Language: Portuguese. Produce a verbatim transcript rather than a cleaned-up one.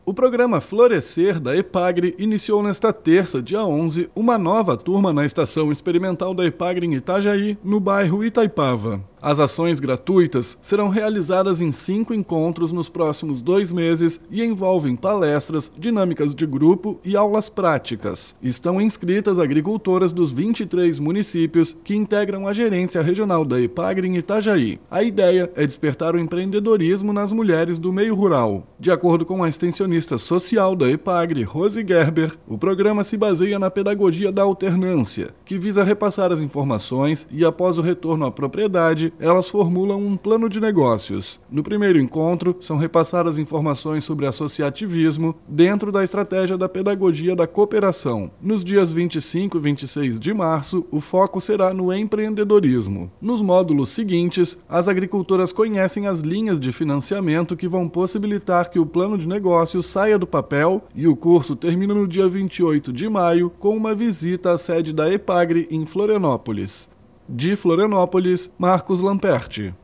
O programa Florescer da EPAGRE iniciou nesta terça, dia onze, uma nova turma na Estação Experimental da EPAGRE em Itajaí, no bairro Itaipava. As ações gratuitas serão realizadas em cinco encontros nos próximos dois meses e envolvem palestras, dinâmicas de grupo e aulas práticas. Estão inscritas agricultoras dos vinte e três municípios que integram a gerência regional da EPAGRE em Itajaí. A ideia é despertar o empreendedorismo nas mulheres do meio rural. De acordo com a extensionista social da EPAGRE, Rose Gerber, o programa se baseia na pedagogia da alternância, que visa repassar as informações e, após o retorno à propriedade, elas formulam um plano de negócios. No primeiro encontro, são repassadas informações sobre associativismo dentro da estratégia da pedagogia da cooperação. Nos dias vinte e cinco e vinte e seis de março, o foco será no empreendedorismo. Nos módulos seguintes, as agricultoras conhecem as linhas de financiamento que vão possibilitar que o plano de negócios saia do papel, e o curso termina no dia vinte e oito de maio com uma visita à sede da EPAGRE em Florianópolis. De Florianópolis, Marcos Lamperti.